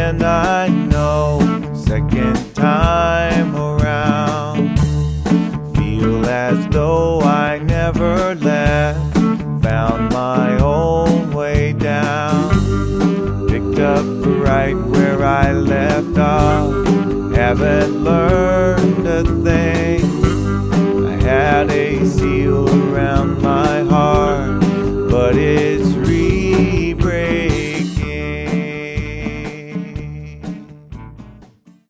and I know second time around. Feel as though I never left, found my own way down. Picked up right where I left off, haven't learned a thing. I had a seal